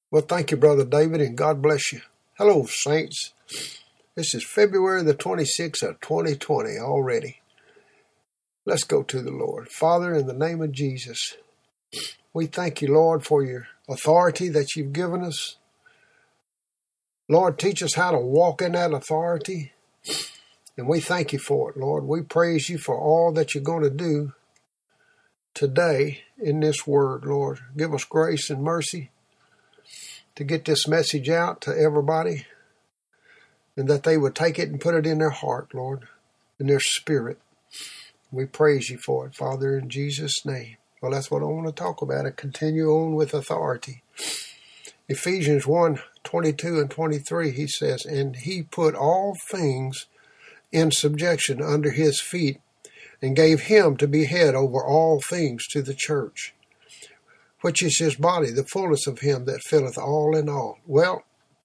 Well, thank you, Brother David, and God bless you. Hello, saints. This is February the 26th of 2020 already. Let's go to the Lord. Father, in the name of Jesus, we thank you, Lord, for your authority that you've given us. Lord, teach us how to walk in that authority, and we thank you for it, Lord. We praise you for all that you're going to do today in this word, Lord. Give us grace and mercy to get this message out to everybody, and that they would take it and put it in their heart, Lord, in their spirit. We praise you for it, Father, in Jesus' name. Well, that's what I want to talk about, and continue on with authority. Ephesians 1:22 and 23, he says, "And he put all things in subjection under his feet, and gave him to be head over all things to the church, which is his body, the fullness of him that filleth all in all." Well,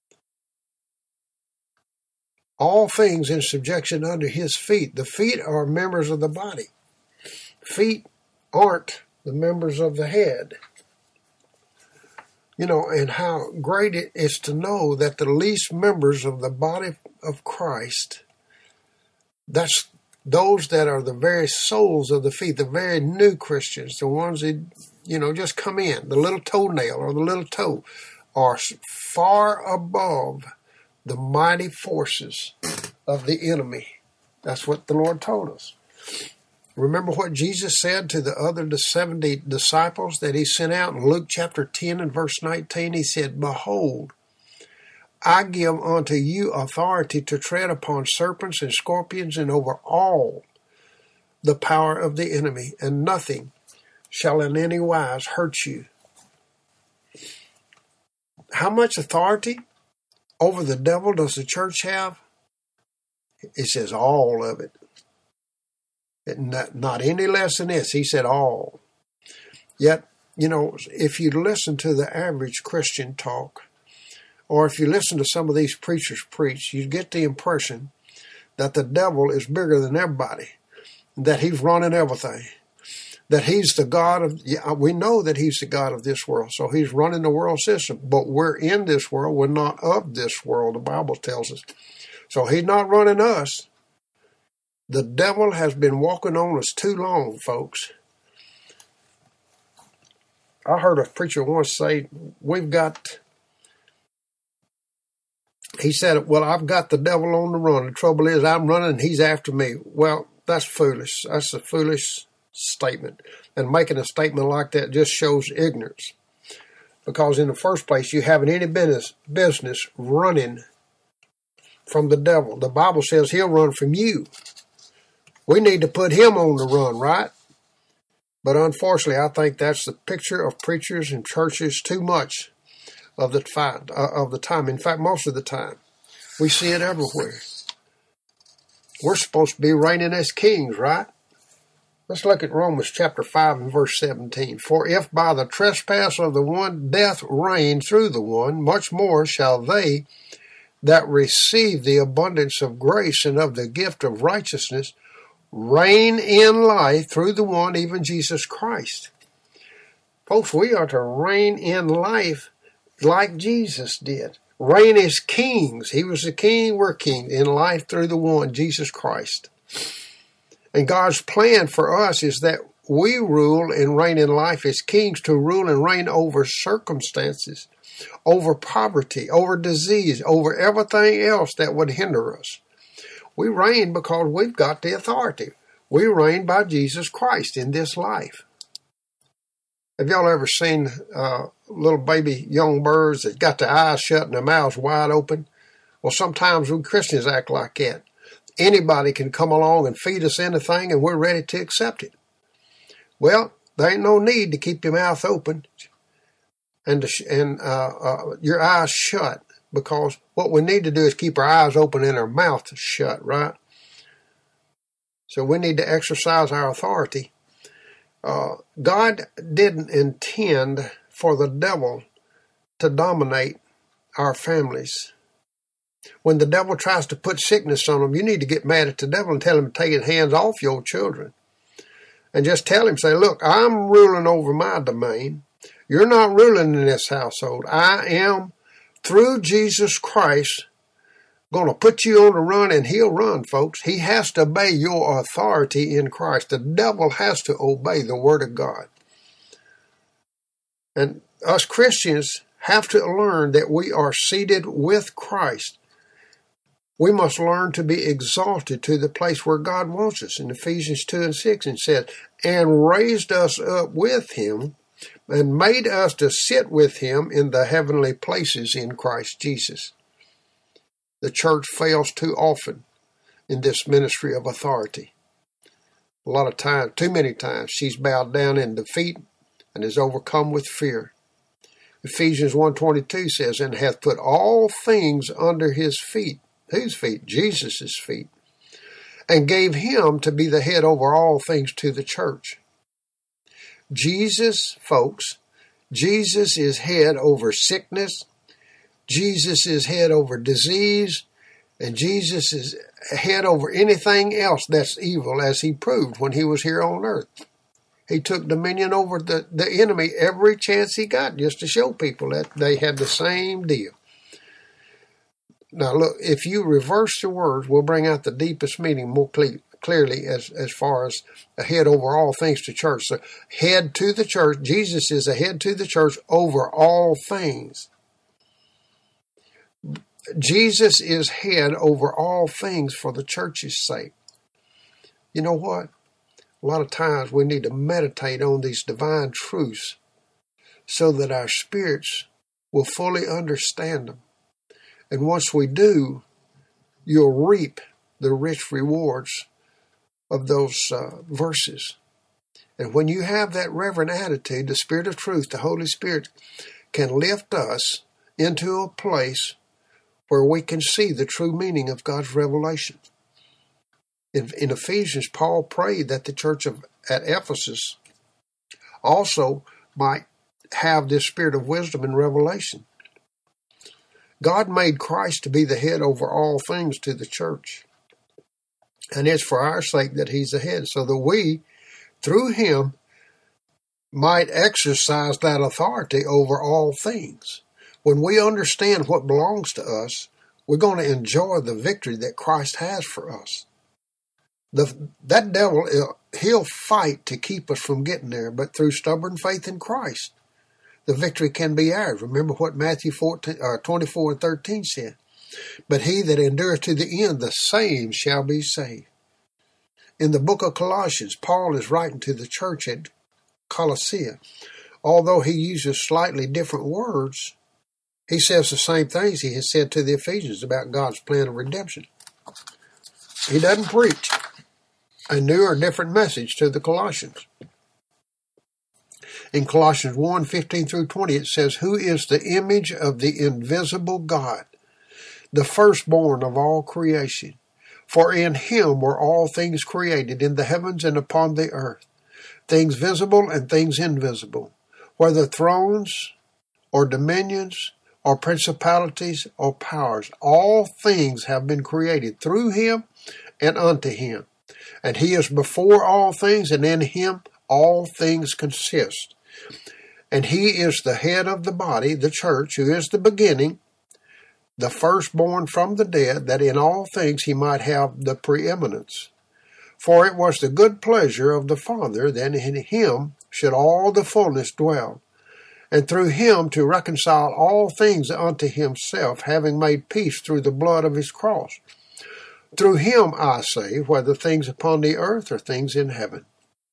all things in subjection under his feet. The feet are members of the body. Feet aren't the members of the head. And how great it is to know that the least members of the body of Christ, that's those that are the very soles of the feet, the very new Christians, the ones that, just come in, the little toenail or the little toe, are far above the mighty forces of the enemy. That's what the Lord told us. Remember what Jesus said to the other 70 disciples that he sent out in Luke chapter 10 and verse 19? He said, "Behold, I give unto you authority to tread upon serpents and scorpions and over all the power of the enemy, and nothing shall in any wise hurt you." How much authority over the devil does the church have? It says all of it. Not any less than this. He said all. Yet, if you listen to the average Christian talk, or if you listen to some of these preachers preach, you get the impression that the devil is bigger than everybody, that he's running everything, that he's the God of, we know that he's the God of this world, so he's running the world system, but we're in this world, we're not of this world, the Bible tells us. So he's not running us. The devil has been walking on us too long, folks. I heard a preacher once say, he said, "Well, I've got the devil on the run. The trouble is I'm running and he's after me." Well, that's foolish. That's a foolish statement. And making a statement like that just shows ignorance. Because in the first place, you haven't any business running from the devil. The Bible says he'll run from you. We need to put him on the run, right? But unfortunately, I think that's the picture of preachers and churches too much of the time. In fact, most of the time. We see it everywhere. We're supposed to be reigning as kings, right? Let's look at Romans chapter 5 and verse 17. "For if by the trespass of the one death reigned through the one, much more shall they that receive the abundance of grace and of the gift of righteousness reign in life through the one, even Jesus Christ." Folks, we are to reign in life like Jesus did. Reign as kings. He was the king, we're king in life through the one, Jesus Christ. And God's plan for us is that we rule and reign in life as kings, to rule and reign over circumstances, over poverty, over disease, over everything else that would hinder us. We reign because we've got the authority. We reign by Jesus Christ in this life. Have y'all ever seen little baby young birds that got their eyes shut and their mouths wide open? Well, sometimes we Christians act like that. Anybody can come along and feed us anything, and we're ready to accept it. Well, there ain't no need to keep your mouth open and your eyes shut, because what we need to do is keep our eyes open and our mouth shut, right? So we need to exercise our authority. God didn't intend for the devil to dominate our families. When the devil tries to put sickness on them, you need to get mad at the devil and tell him to take his hands off your children. And just tell him, say, "Look, I'm ruling over my domain. You're not ruling in this household. I am, through Jesus Christ, going to put you on the run, and he'll run, folks. He has to obey your authority in Christ. The devil has to obey the word of God. And us Christians have to learn that we are seated with Christ. We must learn to be exalted to the place where God wants us. In Ephesians 2 and 6, it says, and raised us up with him and made us to sit with him in the heavenly places in Christ Jesus. The church fails too often in this ministry of authority. A lot of times, too many times, she's bowed down in defeat and is overcome with fear. Ephesians 1:22 says, and hath put all things under his feet. Whose feet? Jesus' feet. And gave him to be the head over all things to the church. Jesus, folks, Jesus is head over sickness. Jesus is head over disease. And Jesus is head over anything else that's evil, as he proved when he was here on earth. He took dominion over the enemy every chance he got, just to show people that they had the same deal. Now look, if you reverse the words, we'll bring out the deepest meaning more clearly as far as a head over all things to church. So head to the church, Jesus is a head to the church over all things. Jesus is head over all things for the church's sake. You know what? A lot of times we need to meditate on these divine truths so that our spirits will fully understand them. And once we do, you'll reap the rich rewards of those verses. And when you have that reverent attitude, the Spirit of truth, the Holy Spirit, can lift us into a place where we can see the true meaning of God's revelation. In Ephesians, Paul prayed that the church at Ephesus also might have this spirit of wisdom and revelation. God made Christ to be the head over all things to the church. And it's for our sake that he's the head, so that we, through him, might exercise that authority over all things. When we understand what belongs to us, we're going to enjoy the victory that Christ has for us. That devil, he'll fight to keep us from getting there, but through stubborn faith in Christ, the victory can be ours. Remember what Matthew 24 and 13 said. But he that endureth to the end, the same shall be saved. In the book of Colossians, Paul is writing to the church at Colossae. Although he uses slightly different words, he says the same things he has said to the Ephesians about God's plan of redemption. He doesn't preach a new or different message to the Colossians. In Colossians 1:15 through 20, it says, who is the image of the invisible God, the firstborn of all creation? For in him were all things created, in the heavens and upon the earth, things visible and things invisible, whether thrones or dominions or principalities or powers. All things have been created through him and unto him. And he is before all things, and in him all things consist. And he is the head of the body, the church, who is the beginning, the firstborn from the dead, that in all things he might have the preeminence. For it was the good pleasure of the Father that in him should all the fullness dwell, and through him to reconcile all things unto himself, having made peace through the blood of his cross. Through him, I say, whether things upon the earth or things in heaven.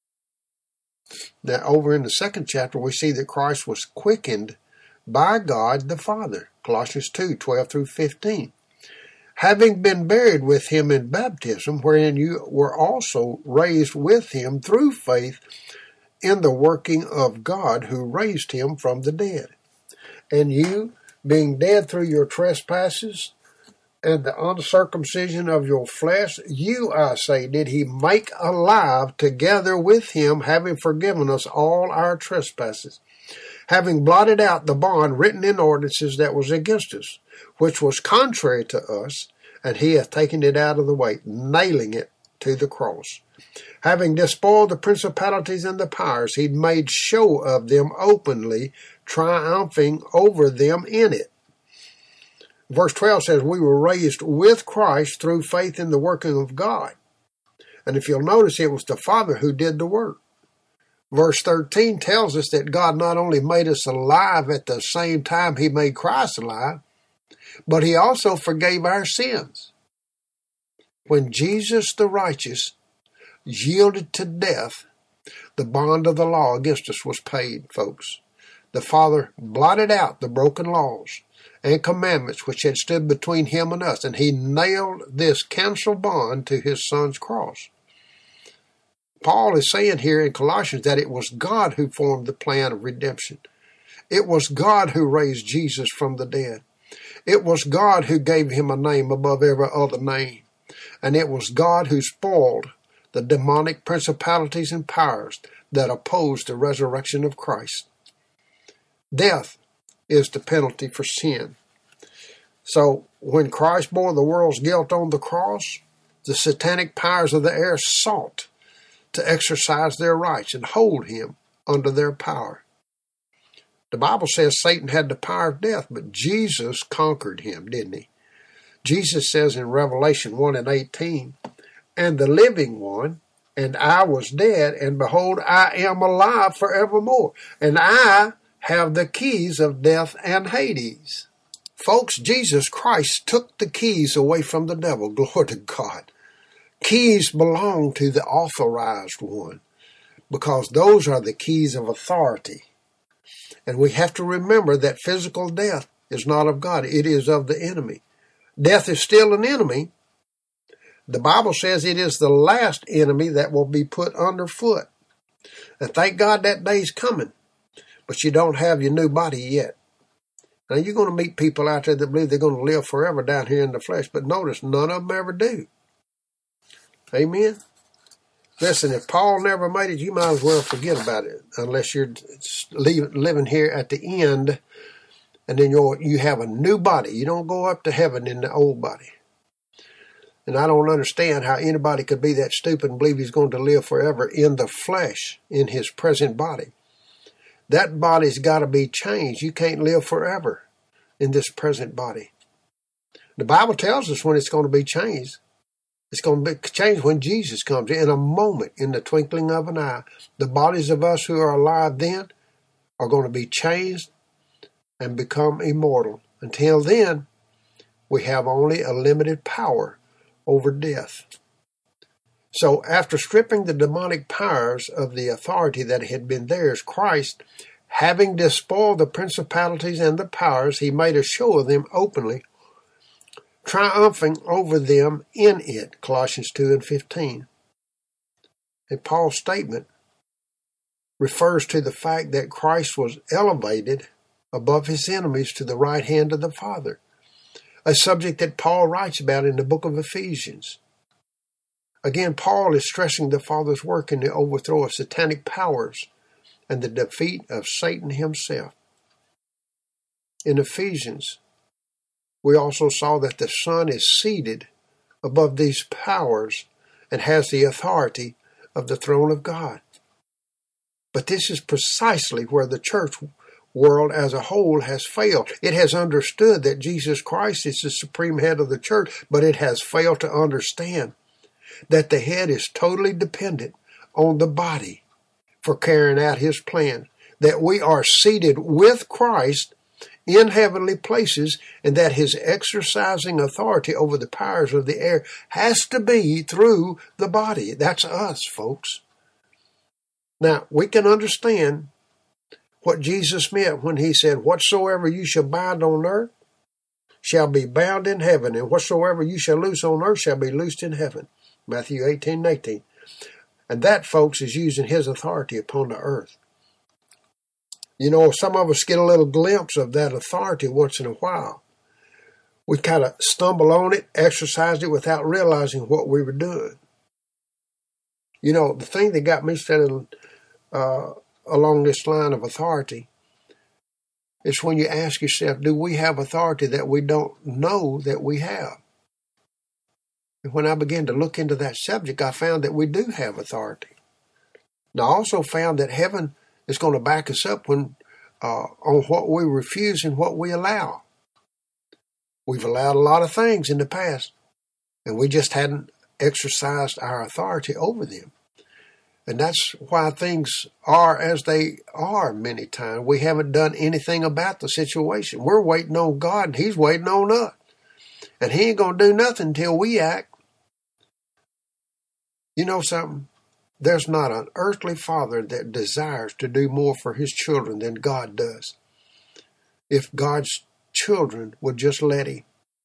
Now, over in the second chapter, we see that Christ was quickened by God the Father. Colossians 2:12 through 15. Having been buried with him in baptism, wherein you were also raised with him through faith in the working of God who raised him from the dead. And you, being dead through your trespasses and the uncircumcision of your flesh, you, I say, did he make alive together with him, having forgiven us all our trespasses, having blotted out the bond written in ordinances that was against us, which was contrary to us, and he hath taken it out of the way, nailing it to the cross. Having despoiled the principalities and the powers, he'd made show of them openly, triumphing over them in it. Verse 12 says, we were raised with Christ through faith in the working of God. And if you'll notice, it was the Father who did the work. Verse 13 tells us that God not only made us alive at the same time he made Christ alive, but he also forgave our sins. When Jesus the righteous yielded to death, the bond of the law against us was paid, folks. The Father blotted out the broken laws and commandments which had stood between him and us, and he nailed this canceled bond to his Son's cross. Paul is saying here in Colossians that it was God who formed the plan of redemption. It was God who raised Jesus from the dead. It was God who gave him a name above every other name. And it was God who spoiled the demonic principalities and powers that opposed the resurrection of Christ. Death is the penalty for sin. So when Christ bore the world's guilt on the cross, the satanic powers of the air sought to exercise their rights and hold him under their power. The Bible says Satan had the power of death, but Jesus conquered him, didn't he? Jesus says in Revelation 1:18, and the living one, and I was dead, and behold, I am alive forevermore, and I have the keys of death and Hades. Folks, Jesus Christ took the keys away from the devil. Glory to God. Keys belong to the authorized one, because those are the keys of authority. And we have to remember that physical death is not of God. It is of the enemy. Death is still an enemy. The Bible says it is the last enemy that will be put underfoot. And thank God that day's coming. But you don't have your new body yet. Now you're going to meet people out there that believe they're going to live forever down here in the flesh. But notice, none of them ever do. Amen? Listen, if Paul never made it, you might as well forget about it. Unless you're living here at the end. And then you have a new body. You don't go up to heaven in the old body. And I don't understand how anybody could be that stupid and believe he's going to live forever in the flesh, in his present body. That body's got to be changed. You can't live forever in this present body. The Bible tells us when it's going to be changed. It's going to be changed when Jesus comes in a moment, in the twinkling of an eye. The bodies of us who are alive then are going to be changed and become immortal. Until then, we have only a limited power over death. So after stripping the demonic powers of the authority that had been theirs, Christ, having despoiled the principalities and the powers, he made a show of them openly, triumphing over them in it, Colossians 2:15. And Paul's statement refers to the fact that Christ was elevated above his enemies to the right hand of the Father, a subject that Paul writes about in the book of Ephesians. Again, Paul is stressing the Father's work in the overthrow of satanic powers and the defeat of Satan himself. In Ephesians, we also saw that the Son is seated above these powers and has the authority of the throne of God. But this is precisely where the church world as a whole has failed. It has understood that Jesus Christ is the supreme head of the church, but it has failed to understand that the head is totally dependent on the body for carrying out his plan, that we are seated with Christ in heavenly places, and that his exercising authority over the powers of the air has to be through the body. That's us, folks. Now, we can understand what Jesus meant when he said, whatsoever you shall bind on earth shall be bound in heaven, and whatsoever you shall loose on earth shall be loosed in heaven. Matthew 18:18. And that, folks, is using his authority upon the earth. You know, some of us get a little glimpse of that authority once in a while. We kind of stumble on it, exercised it without realizing what we were doing. You know, the thing that got me standing along this line of authority is when you ask yourself, do we have authority that we don't know that we have? And when I began to look into that subject, I found that we do have authority. And I also found that heaven is going to back us up on what we refuse and what we allow. We've allowed a lot of things in the past, and we just hadn't exercised our authority over them. And that's why things are as they are many times. We haven't done anything about the situation. We're waiting on God, and He's waiting on us. And He ain't going to do nothing until we act. You know something? There's not an earthly father that desires to do more for his children than God does. If God's children would just let Him.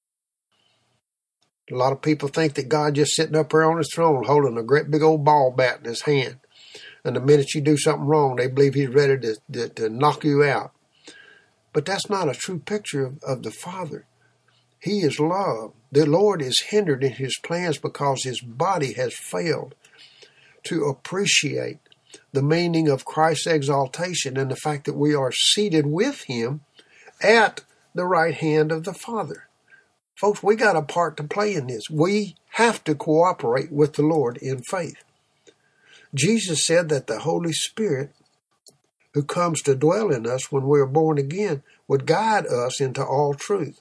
A lot of people think that God just sitting up there on His throne holding a great big old ball bat in His hand. And the minute you do something wrong, they believe He's ready to knock you out. But that's not a true picture of the Father. He is love. The Lord is hindered in His plans because His body has failed to appreciate the meaning of Christ's exaltation and the fact that we are seated with Him at the right hand of the Father. Folks, we got a part to play in this. We have to cooperate with the Lord in faith. Jesus said that the Holy Spirit, who comes to dwell in us when we are born again, would guide us into all truth.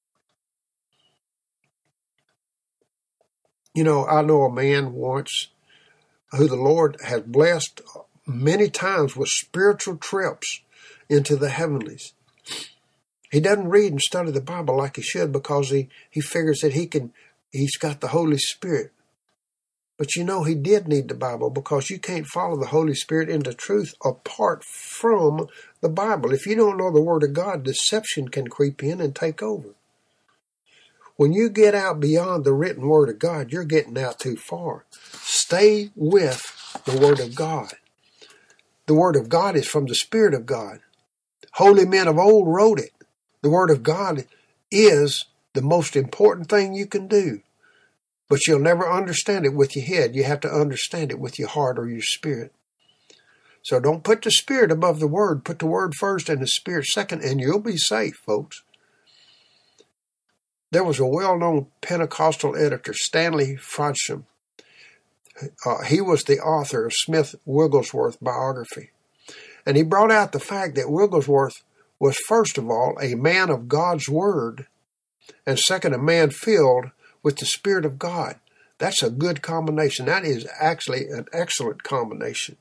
You know, I know a man once who the Lord has blessed many times with spiritual trips into the heavenlies. He doesn't read and study the Bible like he should because he figures that he's got the Holy Spirit. But you know, he did need the Bible because you can't follow the Holy Spirit into truth apart from the Bible. If you don't know the Word of God, deception can creep in and take over. When you get out beyond the written Word of God, you're getting out too far. Stay with the Word of God. The Word of God is from the Spirit of God. Holy men of old wrote it. The Word of God is the most important thing you can do. But you'll never understand it with your head. You have to understand it with your heart or your spirit. So don't put the Spirit above the Word. Put the Word first and the Spirit second, and you'll be safe, folks. There was a well-known Pentecostal editor, Stanley Frodsham. He was the author of Smith Wigglesworth biography. And he brought out the fact that Wigglesworth was, first of all, a man of God's Word, and second, a man filled with the Spirit of God. That's a good combination. That is actually an excellent combination.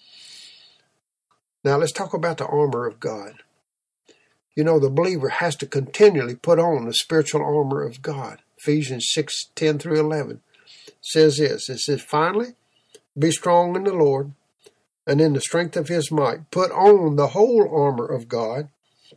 Now let's talk about the armor of God. You know, the believer has to continually put on the spiritual armor of God. Ephesians 6:10 through 11 says this. It says, finally, be strong in the Lord and in the strength of His might. Put on the whole armor of God,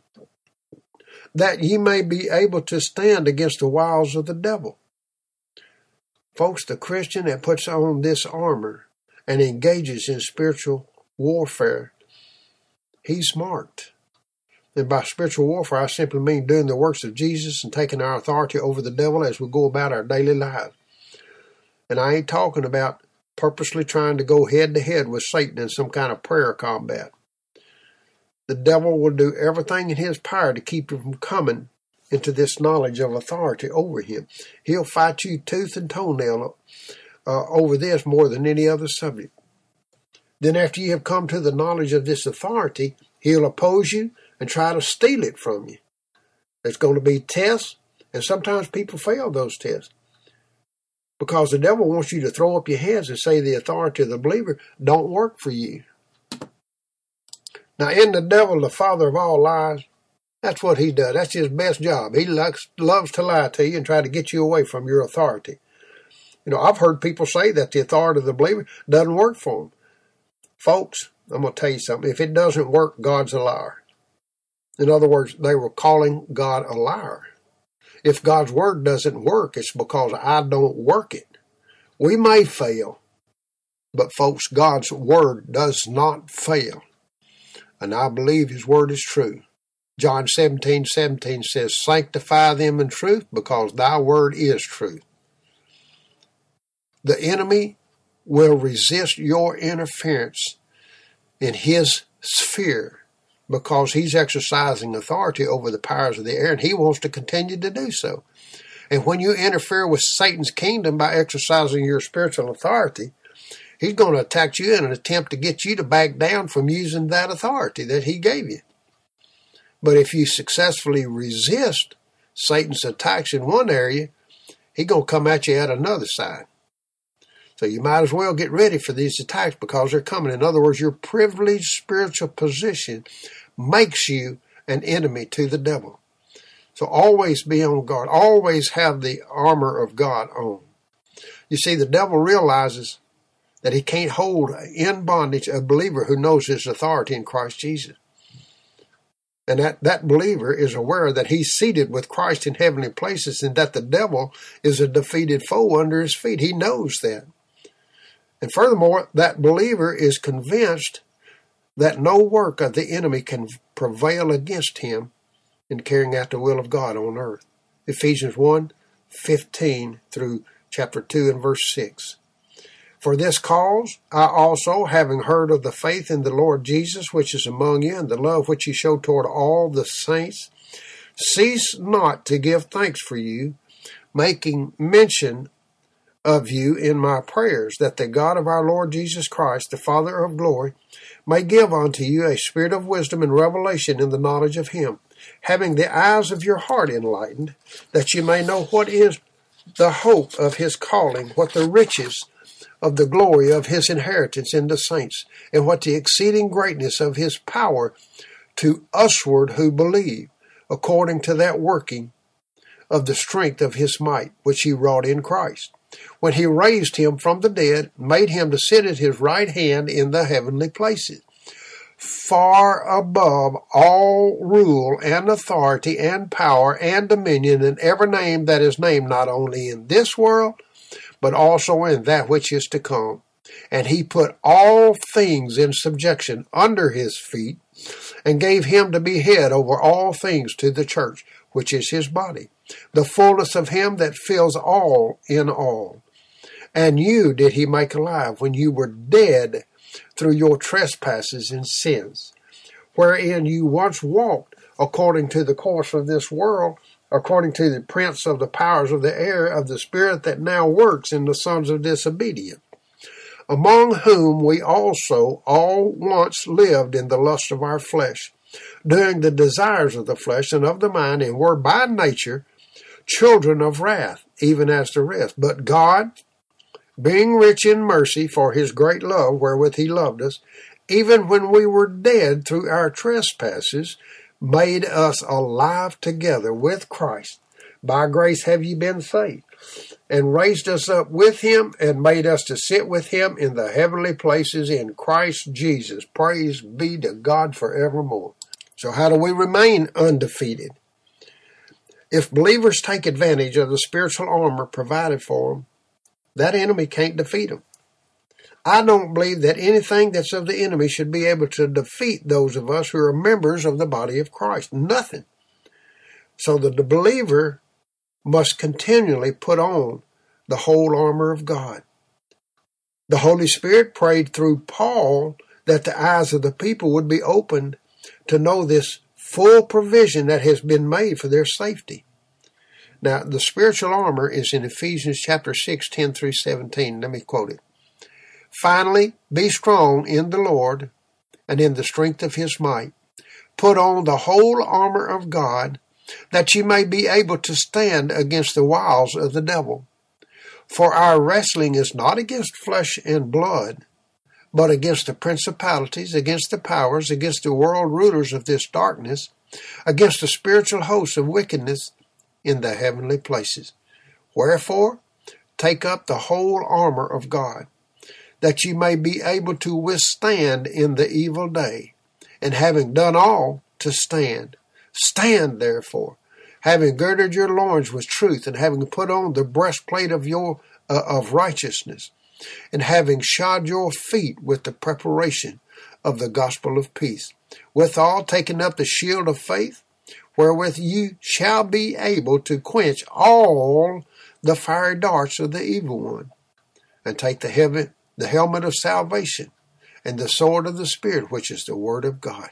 that ye may be able to stand against the wiles of the devil. Folks, the Christian that puts on this armor and engages in spiritual warfare, he's marked. And by spiritual warfare, I simply mean doing the works of Jesus and taking our authority over the devil as we go about our daily lives. And I ain't talking about purposely trying to go head to head with Satan in some kind of prayer combat. The devil will do everything in his power to keep you from coming into this knowledge of authority over him. He'll fight you tooth and toenail over this more than any other subject. Then after you have come to the knowledge of this authority, he'll oppose you and try to steal it from you. There's going to be tests, and sometimes people fail those tests. Because the devil wants you to throw up your hands and say the authority of the believer don't work for you. Now, isn't the devil the father of all lies? That's what he does. That's his best job. He loves to lie to you and try to get you away from your authority. You know, I've heard people say that the authority of the believer doesn't work for them. Folks, I'm going to tell you something. If it doesn't work, God's a liar. In other words, they were calling God a liar. If God's word doesn't work, it's because I don't work it. We may fail, but folks, God's word does not fail. And I believe His word is true. John 17:17 says, sanctify them in truth because thy word is truth. The enemy will resist your interference in his sphere because he's exercising authority over the powers of the air, and he wants to continue to do so. And when you interfere with Satan's kingdom by exercising your spiritual authority, he's going to attack you in an attempt to get you to back down from using that authority that he gave you. But if you successfully resist Satan's attacks in one area, he's going to come at you at another side. So you might as well get ready for these attacks because they're coming. In other words, your privileged spiritual position makes you an enemy to the devil. So always be on guard. Always have the armor of God on. You see, the devil realizes that he can't hold in bondage a believer who knows his authority in Christ Jesus. And that believer is aware that he's seated with Christ in heavenly places and that the devil is a defeated foe under his feet. He knows that. And furthermore, that believer is convinced that no work of the enemy can prevail against him in carrying out the will of God on earth. Ephesians 1:15 through chapter 2 and verse 6. For this cause I also, having heard of the faith in the Lord Jesus which is among you, and the love which you show toward all the saints, cease not to give thanks for you, making mention of you in my prayers, that the God of our Lord Jesus Christ, the Father of glory, may give unto you a spirit of wisdom and revelation in the knowledge of him, having the eyes of your heart enlightened, that you may know what is the hope of his calling, what the riches of the glory of his inheritance in the saints, and what the exceeding greatness of his power to usward who believe, according to that working of the strength of his might, which he wrought in Christ, when he raised him from the dead, made him to sit at his right hand in the heavenly places, far above all rule and authority and power and dominion and every name that is named, not only in this world, but also in that which is to come. And he put all things in subjection under his feet, and gave him to be head over all things to the church, which is his body, the fullness of him that fills all in all. And you did he make alive when you were dead through your trespasses and sins, wherein you once walked according to the course of this world, according to the prince of the powers of the air, of the spirit that now works in the sons of disobedience, among whom we also all once lived in the lust of our flesh, doing the desires of the flesh and of the mind, and were by nature children of wrath, even as the rest. But God, being rich in mercy for his great love wherewith he loved us, even when we were dead through our trespasses, made us alive together with Christ. By grace have ye been saved, and raised us up with him, and made us to sit with him in the heavenly places in Christ Jesus. Praise be to God forevermore. So how do we remain undefeated? If believers take advantage of the spiritual armor provided for them, that enemy can't defeat them. I don't believe that anything that's of the enemy should be able to defeat those of us who are members of the body of Christ. Nothing. So that the believer must continually put on the whole armor of God. The Holy Spirit prayed through Paul that the eyes of the people would be opened to know this full provision that has been made for their safety. Now, the spiritual armor is in Ephesians chapter 6, 10 through 17. Let me quote it. Finally, be strong in the Lord and in the strength of his might. Put on the whole armor of God, that ye may be able to stand against the wiles of the devil. For our wrestling is not against flesh and blood, but against the principalities, against the powers, against the world rulers of this darkness, against the spiritual hosts of wickedness in the heavenly places. Wherefore, take up the whole armor of God, that ye may be able to withstand in the evil day, and having done all, to stand. Stand therefore, having girded your loins with truth, and having put on the breastplate of righteousness, and having shod your feet with the preparation of the gospel of peace, withal taking up the shield of faith, wherewith you shall be able to quench all the fiery darts of the evil one, and take the helmet of salvation, and the sword of the Spirit, which is the word of God.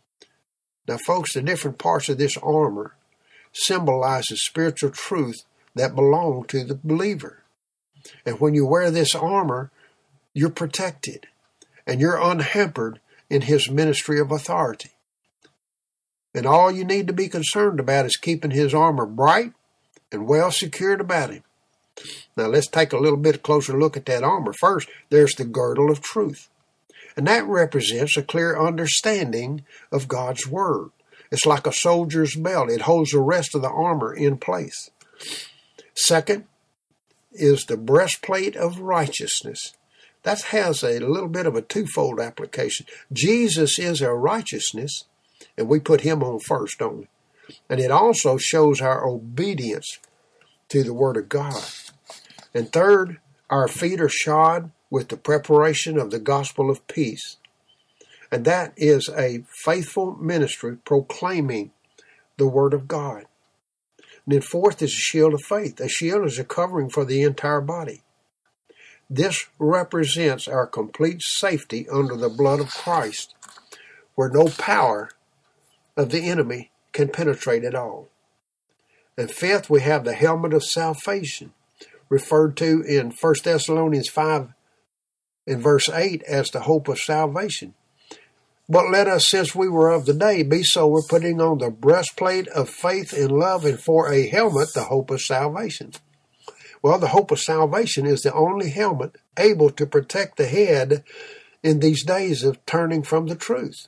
Now, folks, the different parts of this armor symbolizes spiritual truth that belong to the believer. And when you wear this armor, you're protected and you're unhampered in his ministry of authority. And all you need to be concerned about is keeping his armor bright and well secured about him. Now let's take a little bit closer look at that armor. First, there's the girdle of truth. And that represents a clear understanding of God's word. It's like a soldier's belt. It holds the rest of the armor in place. Second is the breastplate of righteousness. That has a little bit of a twofold application. Jesus is our righteousness, and we put him on first, don't we? And it also shows our obedience to the word of God. And third, our feet are shod with the preparation of the gospel of peace. And that is a faithful ministry proclaiming the word of God. And then fourth is a shield of faith. A shield is a covering for the entire body. This represents our complete safety under the blood of Christ, where no power of the enemy can penetrate at all. And fifth, we have the helmet of salvation, referred to in 1 Thessalonians 5 in verse 8 as the hope of salvation. But let us, since we were of the day, be sober, putting on the breastplate of faith and love, and for a helmet, the hope of salvation. Well, the hope of salvation is the only helmet able to protect the head in these days of turning from the truth.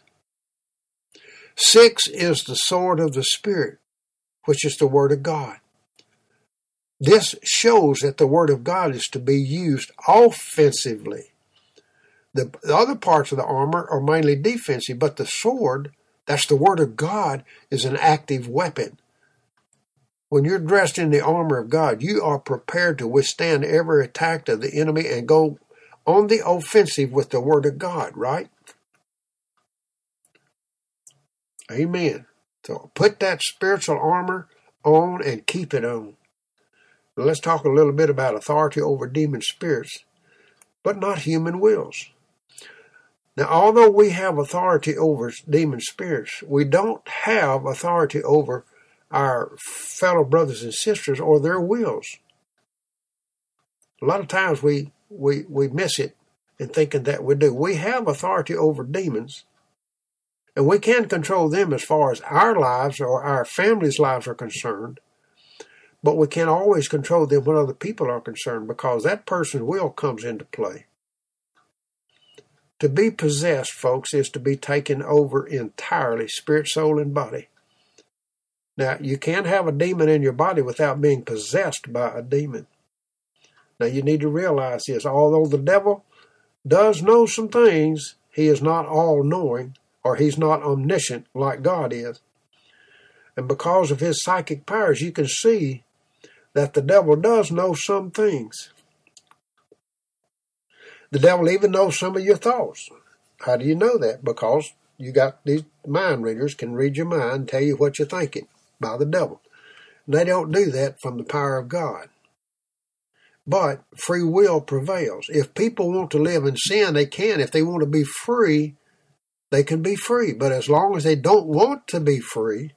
6 is the sword of the Spirit, which is the Word of God. This shows that the Word of God is to be used offensively. The other parts of the armor are mainly defensive, but the sword, that's the Word of God, is an active weapon. When you're dressed in the armor of God, you are prepared to withstand every attack of the enemy and go on the offensive with the Word of God, right? Amen. So put that spiritual armor on and keep it on. Now let's talk a little bit about authority over demon spirits, but not human wills. Now, although we have authority over demon spirits, we don't have authority over our fellow brothers and sisters or their wills. A lot of times we miss it in thinking that we do. We have authority over demons, and we can control them as far as our lives or our families' lives are concerned, but we can't always control them when other people are concerned, because that person's will comes into play. To be possessed, folks, is to be taken over entirely, spirit, soul, and body. Now, you can't have a demon in your body without being possessed by a demon. Now, you need to realize this. Although the devil does know some things, he is not all-knowing, or he's not omniscient like God is. And because of his psychic powers, you can see that the devil does know some things. The devil even knows some of your thoughts. How do you know that? Because you got these mind readers can read your mind and tell you what you're thinking by the devil. And they don't do that from the power of God. But free will prevails. If people want to live in sin, they can. If they want to be free, they can be free. But as long as they don't want to be free,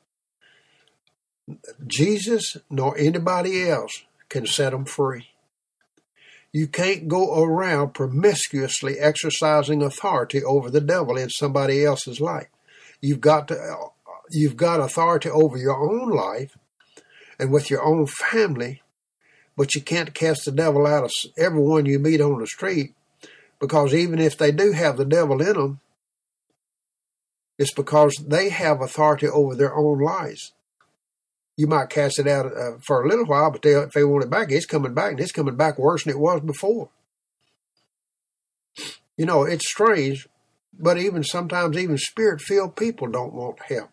Jesus nor anybody else can set them free. You can't go around promiscuously exercising authority over the devil in somebody else's life. You've got authority over your own life and with your own family, but you can't cast the devil out of everyone you meet on the street, because even if they do have the devil in them, it's because they have authority over their own lives. You might cast it out for a little while, but if they want it back, it's coming back, and it's coming back worse than it was before. You know, it's strange, but sometimes spirit-filled people don't want help.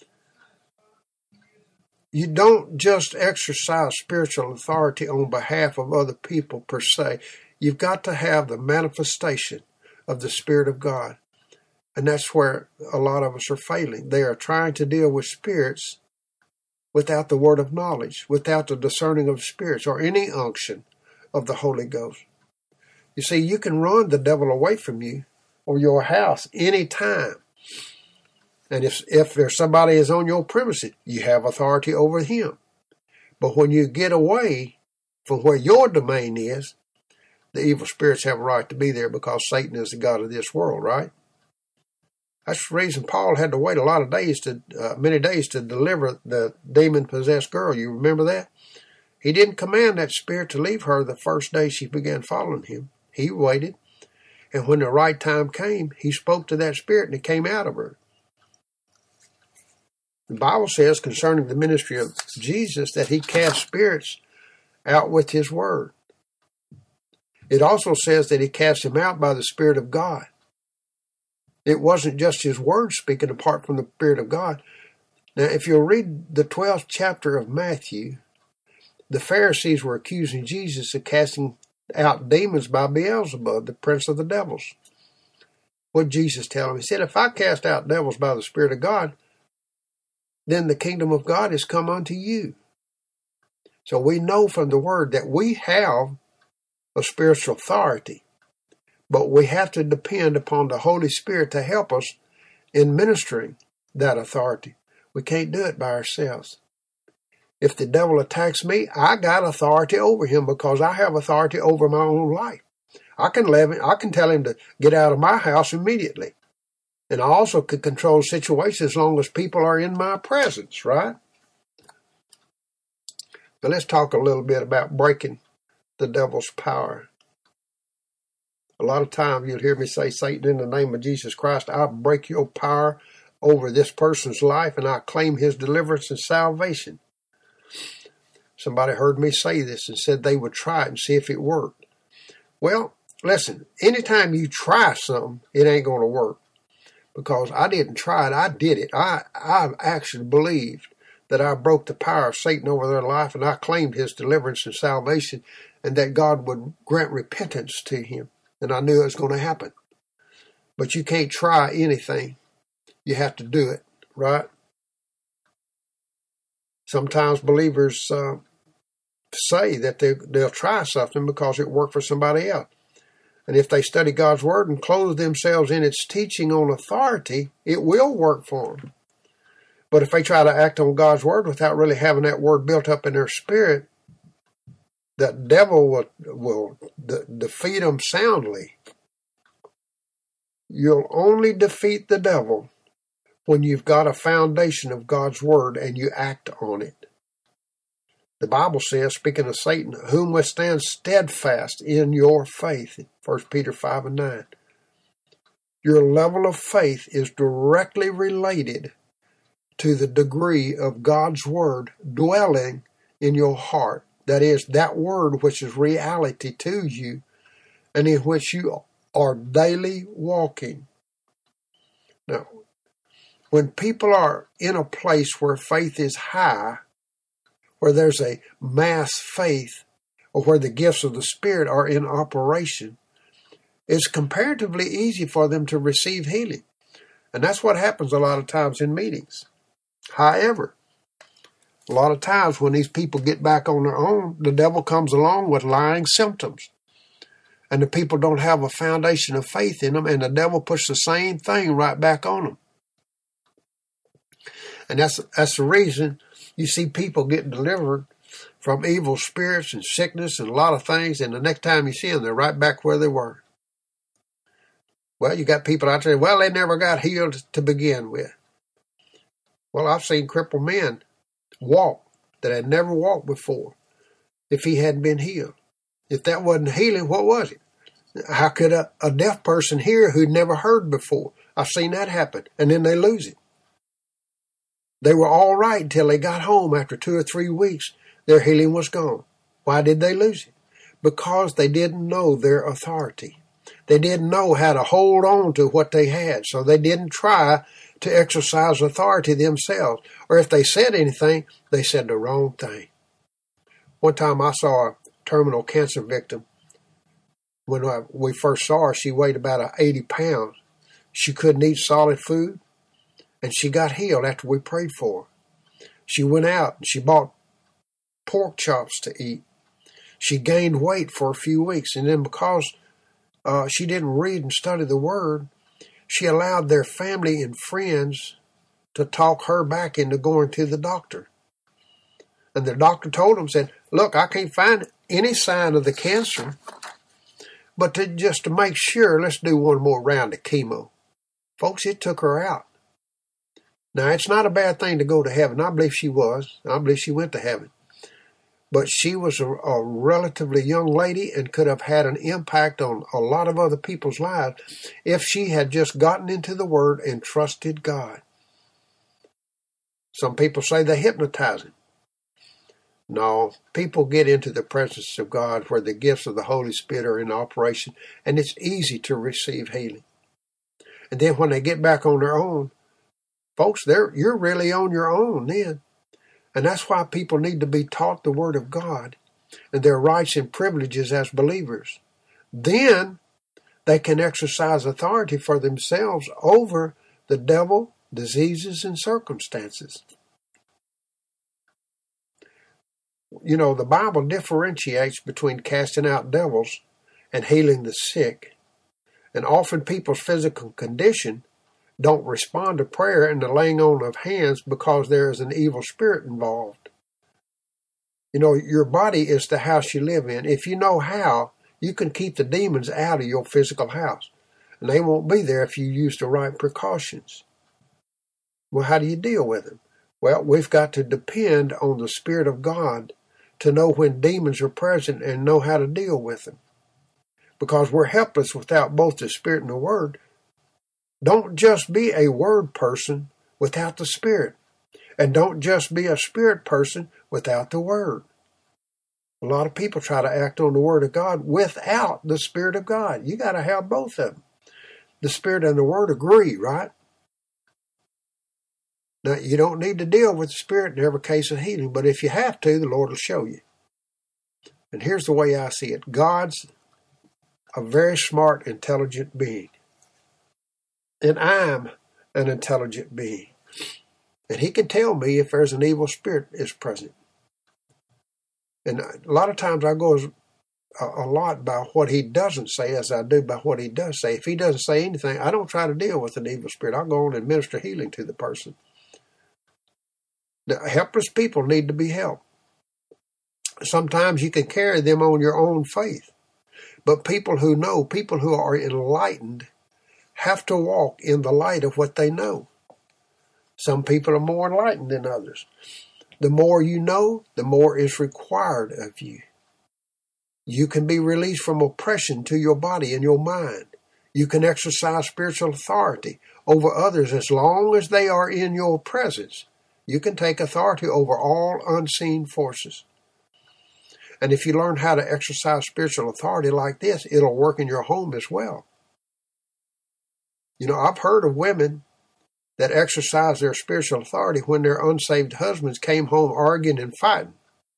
You don't just exercise spiritual authority on behalf of other people per se. You've got to have the manifestation of the Spirit of God. And that's where a lot of us are failing. They are trying to deal with spirits without the word of knowledge, without the discerning of spirits, or any unction of the Holy Ghost. You see, you can run the devil away from you or your house any time. And if there's somebody is on your premises, you have authority over him. But when you get away from where your domain is, the evil spirits have a right to be there because Satan is the god of this world, right? That's the reason Paul had to wait a lot of days many days to deliver the demon-possessed girl. You remember that? He didn't command that spirit to leave her the first day she began following him. He waited. And when the right time came, he spoke to that spirit and it came out of her. The Bible says concerning the ministry of Jesus that he cast spirits out with his word. It also says that he cast them out by the Spirit of God. It wasn't just his word speaking apart from the Spirit of God. Now, if you'll read the 12th chapter of Matthew, the Pharisees were accusing Jesus of casting out demons by Beelzebub, the prince of the devils. What did Jesus tell him? He said, if I cast out devils by the Spirit of God, then the kingdom of God has come unto you. So we know from the word that we have a spiritual authority, but we have to depend upon the Holy Spirit to help us in ministering that authority. We can't do it by ourselves. If the devil attacks me, I got authority over him because I have authority over my own life. I can tell him to get out of my house immediately. And I also could control situations as long as people are in my presence, right? But let's talk a little bit about breaking the devil's power. A lot of times you'll hear me say, Satan, in the name of Jesus Christ, I break your power over this person's life and I claim his deliverance and salvation. Somebody heard me say this and said they would try it and see if it worked. Well, listen, anytime you try something, it ain't going to work. Because I didn't try it, I did it. I actually believed that I broke the power of Satan over their life and I claimed his deliverance and salvation and that God would grant repentance to him. And I knew it was going to happen. But you can't try anything. You have to do it, right? Sometimes believers say that they'll try something because it worked for somebody else. And if they study God's word and clothe themselves in its teaching on authority, it will work for them. But if they try to act on God's word without really having that word built up in their spirit, the devil will defeat them soundly. You'll only defeat the devil when you've got a foundation of God's word and you act on it. The Bible says, speaking of Satan, whom withstand steadfast in your faith, 1 Peter 5 and 9. Your level of faith is directly related to the degree of God's word dwelling in your heart. That is, that word which is reality to you and in which you are daily walking. Now, when people are in a place where faith is high, where there's a mass faith, or where the gifts of the Spirit are in operation, it's comparatively easy for them to receive healing. And that's what happens a lot of times in meetings. However, a lot of times when these people get back on their own, the devil comes along with lying symptoms. And the people don't have a foundation of faith in them, and the devil puts the same thing right back on them. And that's the reason you see people getting delivered from evil spirits and sickness and a lot of things, and the next time you see them, they're right back where they were. Well, you got people out there, well, they never got healed to begin with. Well, I've seen crippled men walk that had never walked before if he hadn't been healed. If that wasn't healing, what was it? How could a deaf person hear who'd never heard before? I've seen that happen, and then they lose it. They were all right until they got home after 2 or 3 weeks. Their healing was gone. Why did they lose it? Because they didn't know their authority. They didn't know how to hold on to what they had, so they didn't try to exercise authority themselves. Or if they said anything, they said the wrong thing. One time I saw a terminal cancer victim. When we first saw her, she weighed about 80 pounds. She couldn't eat solid food, and she got healed after we prayed for her. She went out and she bought pork chops to eat. She gained weight for a few weeks, and then because she didn't read and study the Word, she allowed their family and friends to talk her back into going to the doctor. And the doctor told them, said, look, I can't find any sign of the cancer, but just to make sure, let's do one more round of chemo. Folks, it took her out. Now, it's not a bad thing to go to heaven. I believe she was. I believe she went to heaven. But she was a relatively young lady and could have had an impact on a lot of other people's lives if she had just gotten into the Word and trusted God. Some people say they hypnotize him. No, people get into the presence of God where the gifts of the Holy Spirit are in operation, and it's easy to receive healing. And then when they get back on their own, folks, you're really on your own then. And that's why people need to be taught the Word of God and their rights and privileges as believers. Then they can exercise authority for themselves over the devil, diseases, and circumstances. You know, the Bible differentiates between casting out devils and healing the sick. And often people's physical condition don't respond to prayer and the laying on of hands because there is an evil spirit involved. You know, your body is the house you live in. If you know how, you can keep the demons out of your physical house. And they won't be there if you use the right precautions. Well, how do you deal with them? Well, we've got to depend on the Spirit of God to know when demons are present and know how to deal with them. Because we're helpless without both the Spirit and the Word. Don't just be a Word person without the Spirit. And don't just be a Spirit person without the Word. A lot of people try to act on the Word of God without the Spirit of God. You got to have both of them. The Spirit and the Word agree, right? Now, you don't need to deal with the Spirit in every case of healing, but if you have to, the Lord will show you. And here's the way I see it. God's a very smart, intelligent being. And I'm an intelligent being. And he can tell me if there's an evil spirit is present. And a lot of times I go a lot by what he doesn't say as I do by what he does say. If he doesn't say anything, I don't try to deal with an evil spirit. I'll go on and minister healing to the person. The helpless people need to be helped. Sometimes you can carry them on your own faith. But people who know, people who are enlightened, have to walk in the light of what they know. Some people are more enlightened than others. The more you know, the more is required of you. You can be released from oppression to your body and your mind. You can exercise spiritual authority over others as long as they are in your presence. You can take authority over all unseen forces. And if you learn how to exercise spiritual authority like this, it'll work in your home as well. You know, I've heard of women that exercised their spiritual authority when their unsaved husbands came home arguing and fighting.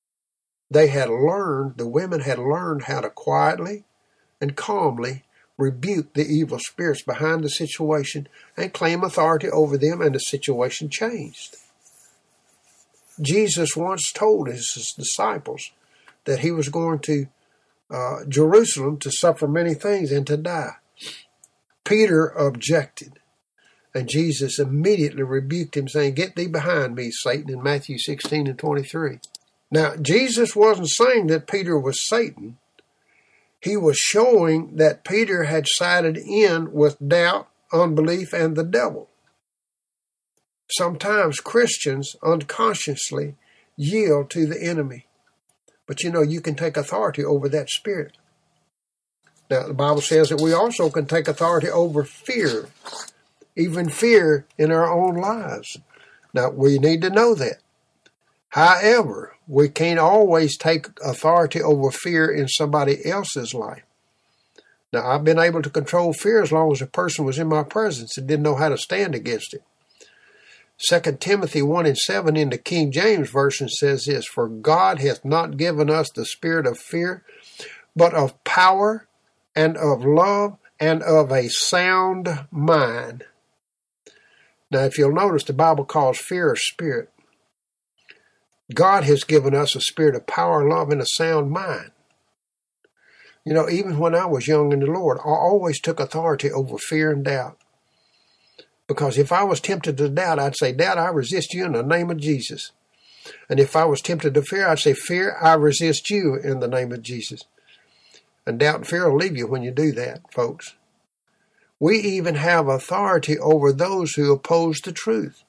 The women had learned how to quietly and calmly rebuke the evil spirits behind the situation and claim authority over them, and the situation changed. Jesus once told his disciples that he was going to Jerusalem to suffer many things and to die. Peter objected, and Jesus immediately rebuked him, saying, "Get thee behind me, Satan," in Matthew 16 and 23. Now, Jesus wasn't saying that Peter was Satan. He was showing that Peter had sided in with doubt, unbelief, and the devil. Sometimes Christians unconsciously yield to the enemy. But you know, you can take authority over that spirit. Now, the Bible says that we also can take authority over fear, even fear in our own lives. Now, we need to know that. However, we can't always take authority over fear in somebody else's life. Now, I've been able to control fear as long as a person was in my presence and didn't know how to stand against it. 2 Timothy 1 and 7 in the King James Version says this, "For God hath not given us the spirit of fear, but of power and of love and of a sound mind." Now, if you'll notice, the Bible calls fear a spirit. God has given us a spirit of power, love, and a sound mind. You know, even when I was young in the Lord, I always took authority over fear and doubt. Because if I was tempted to doubt, I'd say, "Doubt, I resist you in the name of Jesus." And if I was tempted to fear, I'd say, fear, I resist you in the name of Jesus. And doubt and fear will leave you when you do that, folks. We even have authority over those who oppose the truth.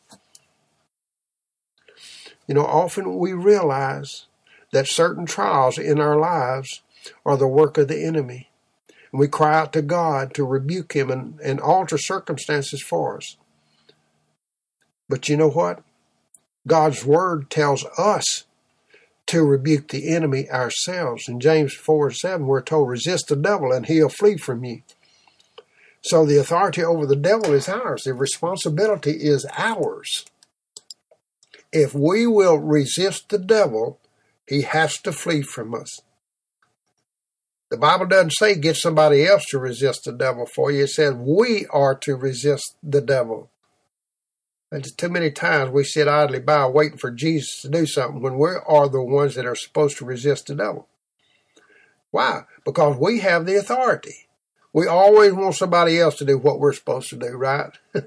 You know, often we realize that certain trials in our lives are the work of the enemy. And we cry out to God to rebuke him and alter circumstances for us. But you know what? God's word tells us to rebuke the enemy ourselves. In James 4:7, we're told, resist the devil and he'll flee from you. So the authority over the devil is ours. The responsibility is ours. If we will resist the devil, he has to flee from us. The Bible doesn't say get somebody else to resist the devil for you. It says we are to resist the devil. And too many times we sit idly by waiting for Jesus to do something when we are the ones that are supposed to resist the devil. Why? Because we have the authority. We always want somebody else to do what we're supposed to do, right?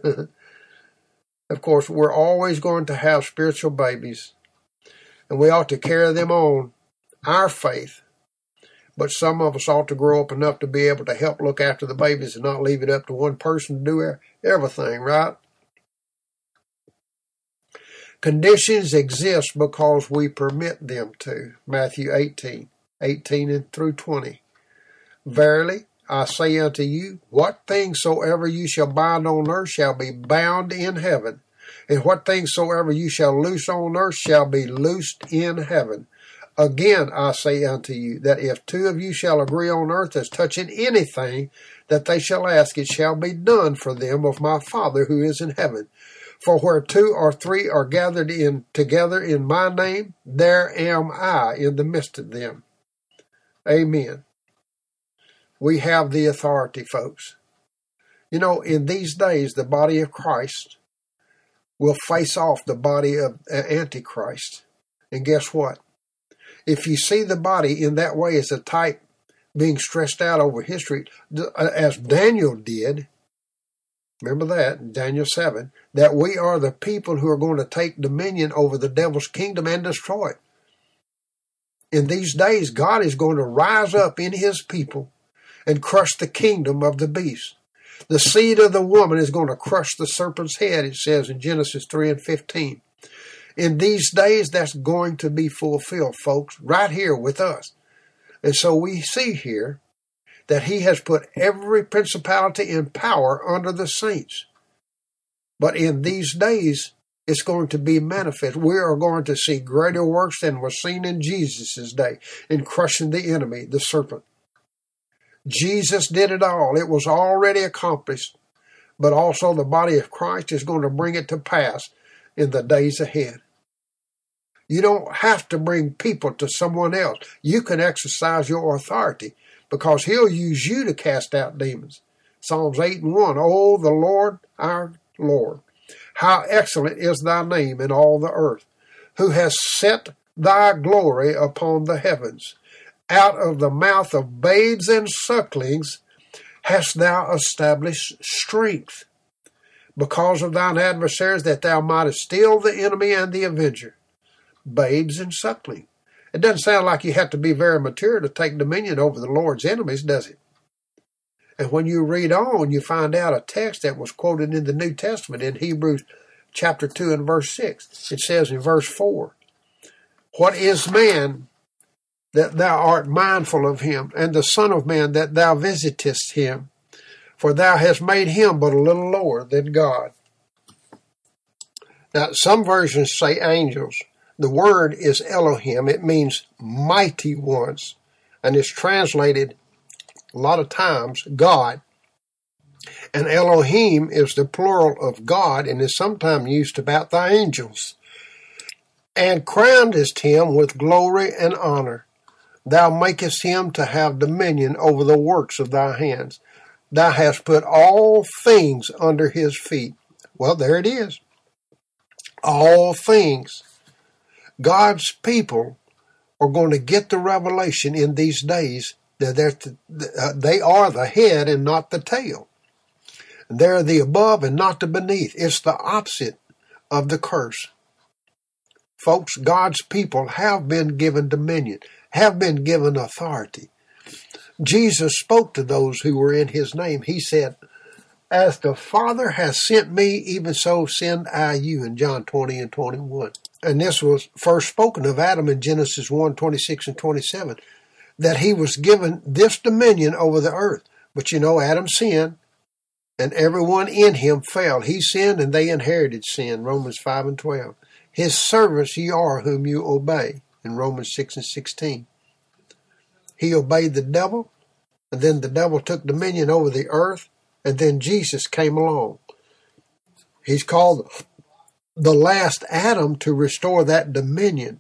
Of course, we're always going to have spiritual babies, and we ought to carry them on our faith. But some of us ought to grow up enough to be able to help look after the babies and not leave it up to one person to do everything, right? Conditions exist because we permit them to. Matthew 18 and through 20. Verily, I say unto you, what things soever you shall bind on earth shall be bound in heaven, and what things soever you shall loose on earth shall be loosed in heaven. Again, I say unto you, that if two of you shall agree on earth as touching anything that they shall ask, it shall be done for them of my Father who is in heaven. For where two or three are gathered together in my name, there am I in the midst of them. Amen. We have the authority, folks. You know, in these days, the body of Christ will face off the body of Antichrist. And guess what? If you see the body in that way as a type being stressed out over history, as Daniel did, remember that, Daniel 7, that we are the people who are going to take dominion over the devil's kingdom and destroy it. In these days, God is going to rise up in his people and crush the kingdom of the beast. The seed of the woman is going to crush the serpent's head, it says in Genesis 3 and 15. In these days, that's going to be fulfilled, folks, right here with us. And so we see here that he has put every principality and power under the saints. But in these days, it's going to be manifest. We are going to see greater works than was seen in Jesus' day in crushing the enemy, the serpent. Jesus did it all. It was already accomplished. But also the body of Christ is going to bring it to pass in the days ahead. You don't have to bring people to someone else. You can exercise your authority because he'll use you to cast out demons. Psalms 8 and 1, O the Lord, our Lord, how excellent is thy name in all the earth, who has set thy glory upon the heavens. Out of the mouth of babes and sucklings hast thou established strength, because of thine adversaries, that thou mightest still the enemy and the avenger. Babes and suckling. It doesn't sound like you have to be very mature to take dominion over the Lord's enemies, does it? And when you read on, you find out a text that was quoted in the New Testament in Hebrews chapter 2 and verse 6. It says in verse 4, what is man that thou art mindful of him, and the Son of Man that thou visitest him? For thou hast made him but a little lower than God. Now, some versions say angels. The word is Elohim. It means mighty ones, and is translated a lot of times God. And Elohim is the plural of God and is sometimes used about the angels. And crownedest him with glory and honor. Thou makest him to have dominion over the works of thy hands. Thou hast put all things under his feet. Well, there it is. All things. God's people are going to get the revelation in these days that they are the head and not the tail. They're the above and not the beneath. It's the opposite of the curse. Folks, God's people have been given dominion, have been given authority. Jesus spoke to those who were in his name. He said, as the Father has sent me, even so send I you, in John 20 and 21. And this was first spoken of Adam in Genesis 1, 26 and 27, that he was given this dominion over the earth. But you know, Adam sinned, and everyone in him fell. He sinned, and they inherited sin, Romans 5 and 12. His servants ye are whom you obey, in Romans 6 and 16. He obeyed the devil, and then the devil took dominion over the earth, and then Jesus came along. He's called the last Adam to restore that dominion,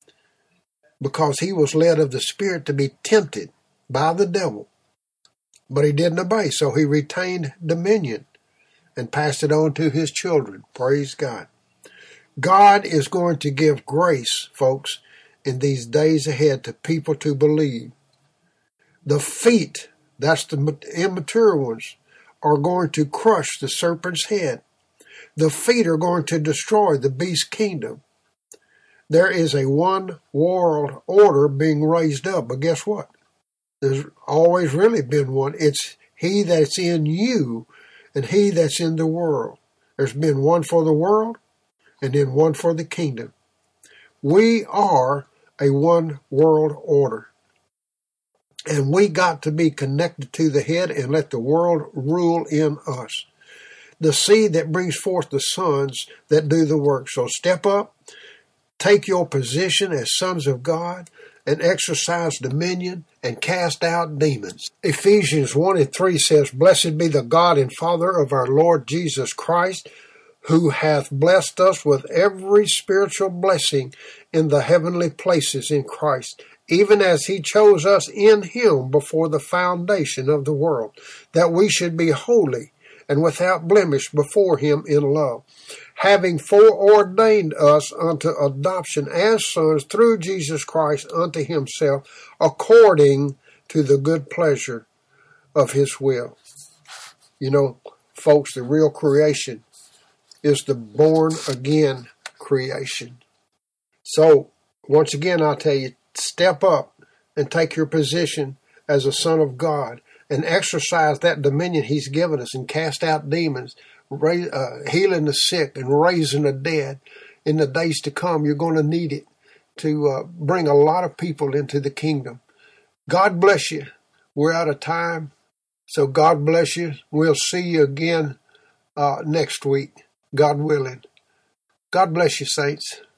because he was led of the Spirit to be tempted by the devil. But he didn't obey, so he retained dominion and passed it on to his children. Praise God. God is going to give grace, folks, in these days ahead to people to believe. The feet, that's the immature ones, are going to crush the serpent's head. The feet are going to destroy the beast's kingdom. There is a one world order being raised up, but guess what? There's always really been one. It's he that's in you and he that's in the world. There's been one for the world and then one for the kingdom. We are a one world order. And we got to be connected to the head and let the world rule in us. The seed that brings forth the sons that do the work. So step up, take your position as sons of God, and exercise dominion and cast out demons. Ephesians 1 and 3 says, blessed be the God and Father of our Lord Jesus Christ, who hath blessed us with every spiritual blessing in the heavenly places in Christ, even as he chose us in him before the foundation of the world, that we should be holy and without blemish before him in love, having foreordained us unto adoption as sons through Jesus Christ unto himself, according to the good pleasure of his will. You know, folks, the real creation is the born again creation. So, once again, I'll tell you, step up and take your position as a son of God and exercise that dominion he's given us and cast out demons, healing the sick and raising the dead. In the days to come, you're going to need it to bring a lot of people into the kingdom. God bless you. We're out of time, so God bless you. We'll see you again next week, God willing. God bless you, saints.